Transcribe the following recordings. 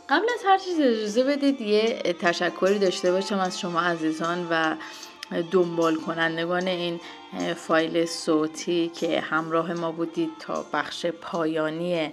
قبل از هر چیز اجازه بدید یه تشکری داشته باشم از شما عزیزان و دنبال کنندگان این فایل صوتی که همراه ما بودید تا بخش پایانی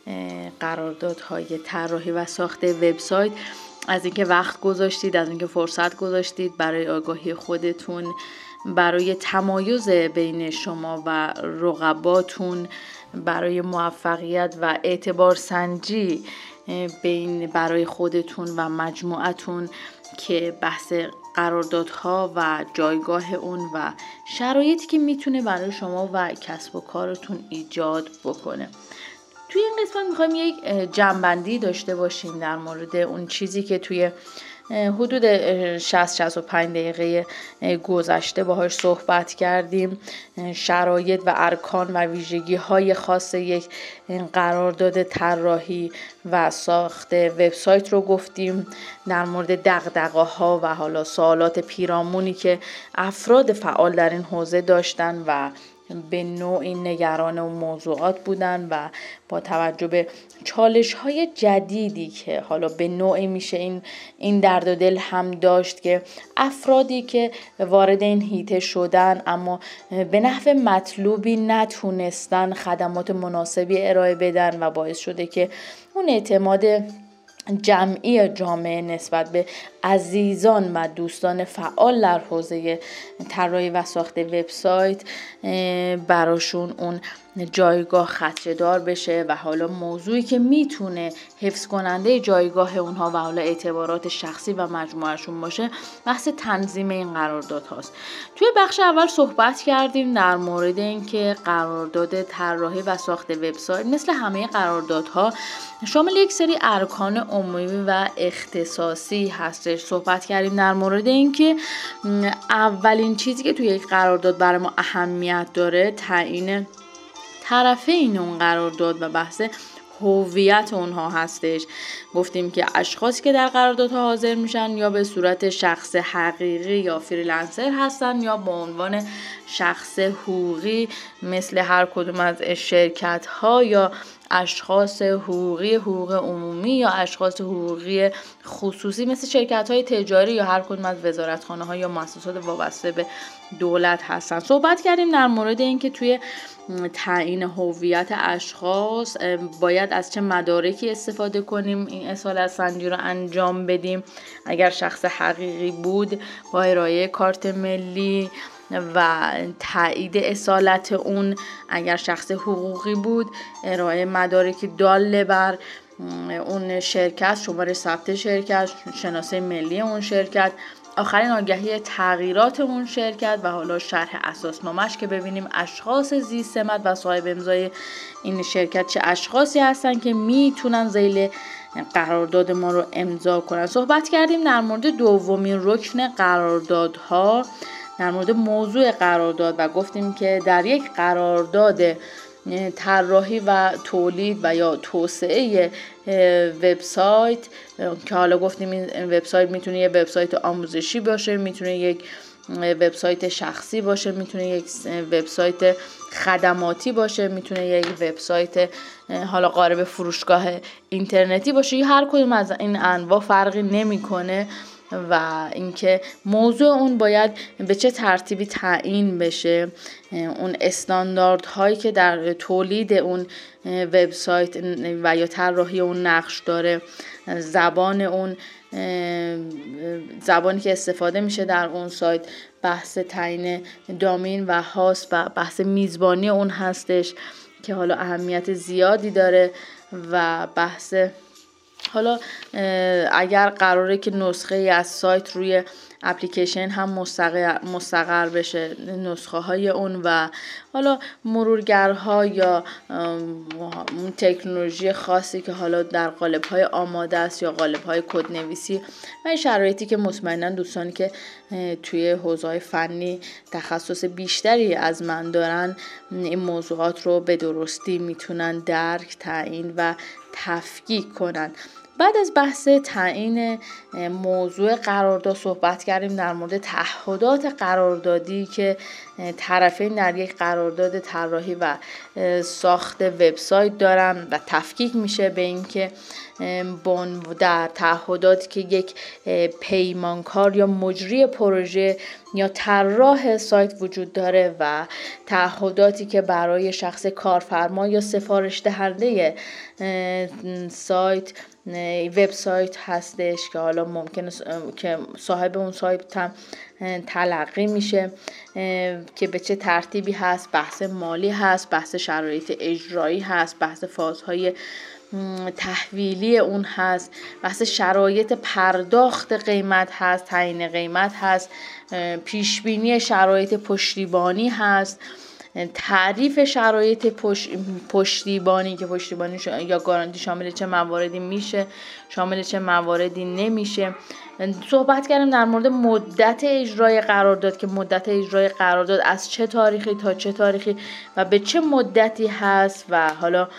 قراردادهای طراحی و ساخت وبسایت. از اینکه وقت گذاشتید، از اینکه فرصت گذاشتید برای آگاهی خودتون، برای تمایز بین شما و رقباتون، برای موفقیت و اعتبار سنجی برای خودتون و مجموعتون که بحث قراردادها و جایگاه اون و شرایطی که میتونه برای شما و کسب و کارتون ایجاد بکنه. توی این قسمت میخوایم یک جمع‌بندی داشته باشیم در مورد اون چیزی که توی حدود 60-65 دقیقه گذشته باهاش صحبت کردیم. شرایط و ارکان و ویژگی های خاص یک قرارداد طراحی و ساخت وبسایت رو گفتیم. در مورد دغدغه ها و حالا سوالات پیرامونی که افراد فعال در این حوزه داشتن و به نوعی نگران اون موضوعات بودن و با توجه به چالش های جدیدی که حالا به نوعی میشه این درد و دل هم داشت که افرادی که وارد این حیطه شدن اما به نحو مطلوبی نتونستن خدمات مناسبی ارائه بدن و باعث شده که اون اعتماد جمعی جامعه نسبت به عزیزان و دوستان فعال در حوزه طراحی و ساخت وبسایت براشون اون جایگاه خدشه‌دار بشه و حالا موضوعی که میتونه حفظ کننده جایگاه اونها و حالا اعتبارات شخصی و مجموعهشون باشه بحث تنظیم این قرارداد هاست. توی بخش اول صحبت کردیم در مورد اینکه قرارداد طراحی و ساخت وبسایت مثل همه قراردادها شامل یک سری ارکان عمومی و اختصاصی هستش. صحبت کردیم در مورد اینکه اولین چیزی که توی یک قرارداد برای ما اهمیت داره تعیین طرفین اون قرارداد و بحث هویت اونها هستش. گفتیم که اشخاصی که در قراردادها حاضر میشن یا به صورت شخص حقیقی یا فریلنسر هستن یا به عنوان شخص حقوقی مثل هر کدوم از شرکت ها یا اشخاص حقوقی حقوق عمومی یا اشخاص حقوقی خصوصی مثل شرکت های تجاری یا هر کدوم از وزارتخانه ها یا مؤسسات وابسته به دولت هستن. صحبت کردیم در مورد اینکه توی تعیین هویت اشخاص باید از چه مدارکی استفاده کنیم این اصالت سنجی رو انجام بدیم. اگر شخص حقیقی بود با ارائه کارت ملی و تایید اصالت اون، اگر شخص حقوقی بود ارائه مدارکی داله بر اون شرکت، شماره ثبت شرکت، شناسه ملی اون شرکت، آخرین آگهی تغییرات اون شرکت و حالا شرح اساسنامه‌اش که ببینیم اشخاص ذی سمت و صاحب امضای این شرکت چه اشخاصی هستن که میتونن ذیل قرارداد ما رو امضا کنن. صحبت کردیم در مورد دومین رکن قراردادها، در مورد موضوع قرارداد و گفتیم که در یک قرارداد طراحی و تولید و یا توسعه وبسایت که حالا گفتیم این وبسایت میتونه یه وبسایت آموزشی باشه، میتونه یک وبسایت شخصی باشه، میتونه یک وبسایت خدماتی باشه، میتونه یک وبسایت حالا قالب فروشگاه اینترنتی باشه، یا هر کدوم از این انواع فرقی نمیکنه و اینکه موضوع اون باید به چه ترتیبی تعیین بشه، اون استانداردهایی که در تولید اون وبسایت و یا طراحی اون نقش داره، زبانی که استفاده میشه در اون سایت، بحث تعیین دامین و هاست و بحث میزبانی اون هستش که حالا اهمیت زیادی داره و بحث حالا اگر قراره که نسخه از سایت روی اپلیکیشن هم مستقر بشه، نسخه های اون و حالا مرورگرها یا تکنولوژی خاصی که حالا در قالب های آماده است یا قالب های کدنویسی و این شرایطی که مطمئنا دوستانی که توی حوزه‌های فنی تخصص بیشتری از من دارن این موضوعات رو به درستی میتونن درک، تعیین و تفکیک کنن. بعد از بحث تعیین موضوع قرارداد صحبت کردیم در مورد تعهدات قراردادی که طرفین در یک قرارداد طراحی و ساخت وبسایت دارن و تفکیک میشه به اینکه در تعهداتی که یک پیمانکار یا مجری پروژه یا طراح سایت وجود داره و تعهداتی که برای شخص کارفرما یا سفارش دهنده سایت وبسایت هستش که حالا ممکنه که صاحب اون سایت هم تلقی میشه که به چه ترتیبی هست، بحث مالی هست، بحث شرایط اجرایی هست، بحث فازهای تحویلی اون هست، بحث شرایط پرداخت قیمت هست، تعیین قیمت هست، پیشبینی شرایط پشتیبانی هست، تعریف شرایط پشتیبانی که پشتیبانی یا گارانتی شامل چه مواردی میشه، شامل چه مواردی نمیشه. صحبت کردیم در مورد مدت اجرای قرارداد که مدت اجرای قرارداد از چه تاریخی تا چه تاریخی و به چه مدتی هست و حالا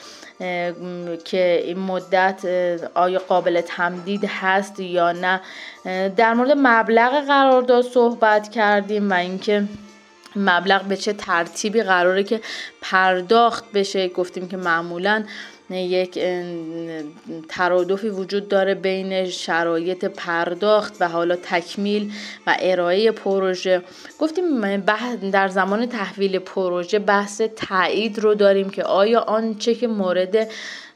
که این مدت آیا قابل تمدید هست یا نه. در مورد مبلغ قرارداد صحبت کردیم و اینکه مبلغ به چه ترتیبی قراره که پرداخت بشه. گفتیم که معمولاً یک ترادفی وجود داره بین شرایط پرداخت و حالا تکمیل و ارائه پروژه. گفتیم در زمان تحویل پروژه بحث تایید رو داریم که آیا آنچه که مورد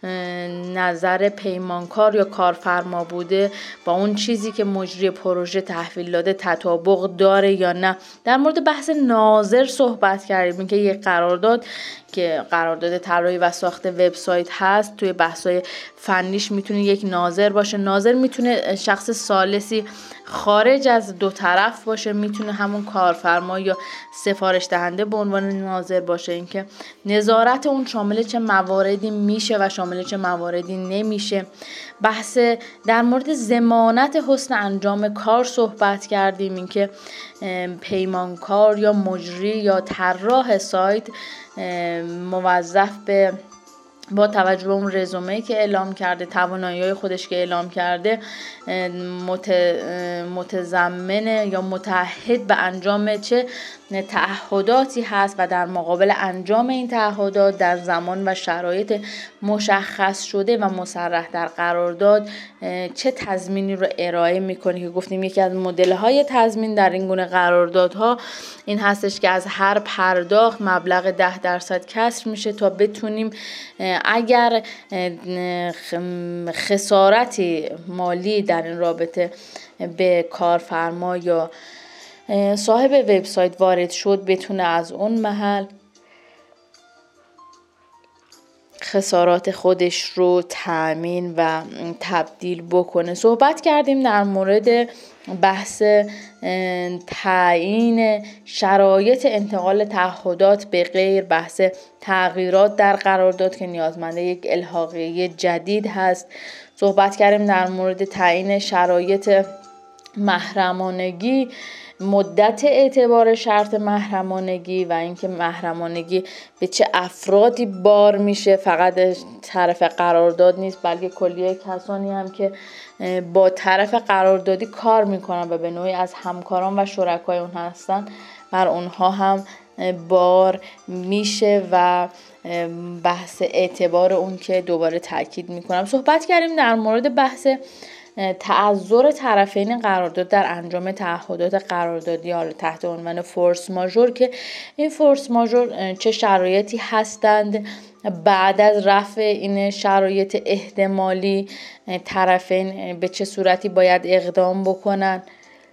نظر پیمانکار یا کارفرما بوده با اون چیزی که مجری پروژه تحویل داده تطابق داره یا نه. در مورد بحث ناظر صحبت کردیم که یک قرارداد که قرارداد طراحی و ساخت وبسایت هست توی بحث‌های فنیش میتونه یک ناظر باشه. ناظر میتونه شخص ثالثی خارج از دو طرف باشه، میتونه همون کارفرما یا سفارش دهنده به عنوان ناظر باشه. اینکه نظارت اون شامل چه مواردی میشه و شامل چه مواردی نمیشه. بحث در مورد ضمانت حسن انجام کار صحبت کردیم، اینکه پیمانکار یا مجری یا طراح سایت موظف به با توجه به اون رزومه‌ای که اعلام کرده، توانایی‌های خودش که اعلام کرده، متضمن یا متعهد به انجام چه تعهداتی هست و در مقابل انجام این تعهدات در زمان و شرایط مشخص شده و مصرح در قرارداد چه تضمینی رو ارائه میکنه. که گفتیم یکی از مدل‌های تضمین در این گونه قراردادها این هستش که از هر پرداخت مبلغ 10% کسر میشه تا بتونیم اگر خسارتی مالی در این رابطه به کارفرما یا صاحب وبسایت وارد شد بتونه از اون محل خسارات خودش رو تأمین و تبدیل بکنه. صحبت کردیم در مورد بحث تعیین شرایط انتقال تعهدات به غیر، بحث تغییرات در قرارداد که نیازمند یک الحاقیه جدید هست. صحبت کردیم در مورد تعیین شرایط محرمانگی، مدت اعتبار شرط محرمانگی و اینکه محرمانگی به چه افرادی بار میشه. فقط طرف قرارداد نیست بلکه کلیه کسانی هم که با طرف قراردادی کار میکنن و به نوعی از همکاران و شرکای اون هستن بر اونها هم بار میشه و بحث اعتبار اون که دوباره تاکید میکنم. صحبت کردیم در مورد بحث تعذر طرفین قرارداد در انجام تعهدات قراردادی حالا تحت عنوان فورس ماژور، که این فورس ماژور چه شرایطی هستند بعد از رفع این شرایط احتمالی طرفین به چه صورتی باید اقدام بکنن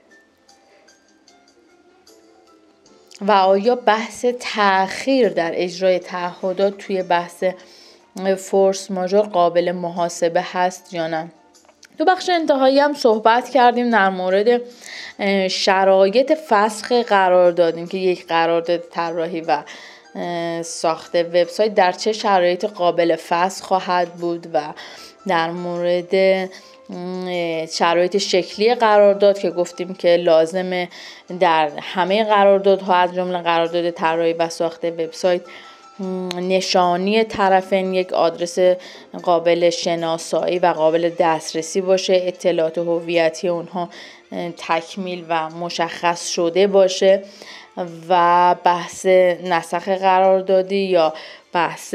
و آیا بحث تأخیر در اجرای تعهدات توی بحث فورس ماژور قابل محاسبه هست یا نه. تو بخش انتهایی هم صحبت کردیم در مورد شرایط فسخ قرارداد، که یک قرارداد طراحی و ساخت وبسایت در چه شرایط قابل فسخ خواهد بود و در مورد شرایط شکلی قرارداد که گفتیم که لازمه در همه قراردادها از جمله قرارداد طراحی و ساخت وبسایت نشانی طرفین یک آدرس قابل شناسایی و قابل دسترسی باشه، اطلاعات هویتی اونها تکمیل و مشخص شده باشه و بحث نسخ قراردادی یا بحث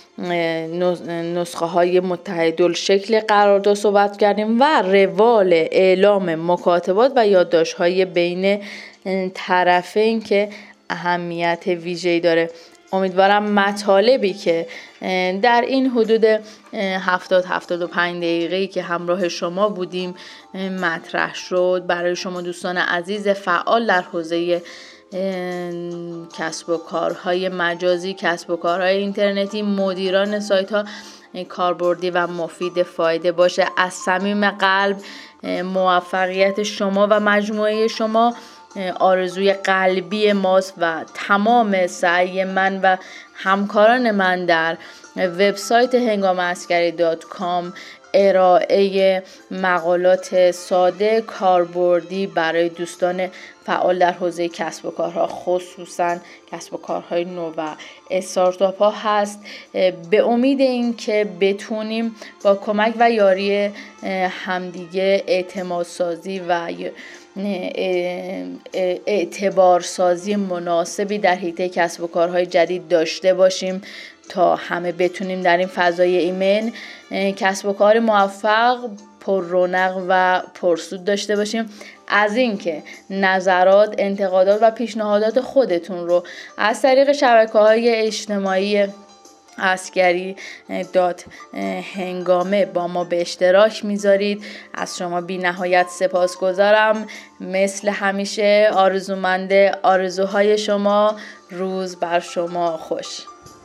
نسخه های متحدالشکل قرارداد صحبت کردیم و روال اعلام مکاتبات و یادداشت های بین طرفین که اهمیت ویژه‌ای داره. امیدوارم مطالبی که در این حدود 70-75 دقیقه‌ای که همراه شما بودیم مطرح شد برای شما دوستان عزیز فعال در حوزه کسب و کارهای مجازی، کسب و کارهای اینترنتی، مدیران سایت ها کاربردی و مفید فایده باشه. از صمیم قلب موفقیت شما و مجموعه شما آرزوی قلبی ماست و تمام سعی من و همکاران من در وبسایت hengameaskari.com ارائه مقالات ساده کاربردی برای دوستان فعال در حوزه کسب و کارها، خصوصا کسب و کارهای نو و استارتاپ ها هست. به امید این که بتونیم با کمک و یاری همدیگه اعتماد سازی و اعتبار سازی مناسبی در حیطه کسب و کارهای جدید داشته باشیم تا همه بتونیم در این فضای ایمن کسب و کار موفق، پر رونق و پرسود داشته باشیم. از اینکه نظرات، انتقادات و پیشنهادات خودتون رو از طریق شبکه‌های اجتماعی عسکری هنگامه با ما به اشتراک میذارید، از شما بی نهایت سپاسگزارم. مثل همیشه آرزومند آرزوهای شما. روز بر شما خوش.